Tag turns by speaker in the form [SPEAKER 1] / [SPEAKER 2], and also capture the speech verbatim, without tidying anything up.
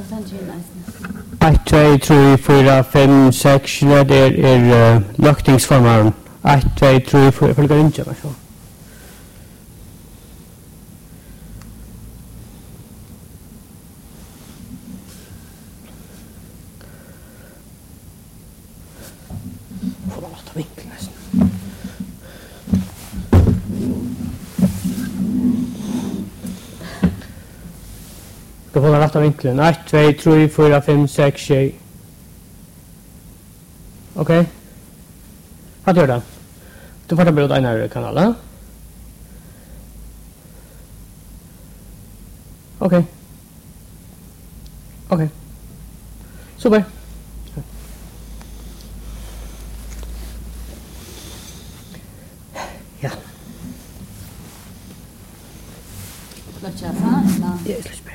[SPEAKER 1] ett, två, tre, fyra, fem, sex, det är, är uh, löktingsformaren. ett, två, tre, fyra, för det går inte, så. Får man låta vinkeln nästan. Då får man rätta vinkeln. ett, två, tre, fyra, fem, sex, sju. Okej. Vad gör det? Du får ta bild av den här kanalen. Okej. Okej. Super. Ja.
[SPEAKER 2] Lo c'è fa? No.
[SPEAKER 1] Yes, let's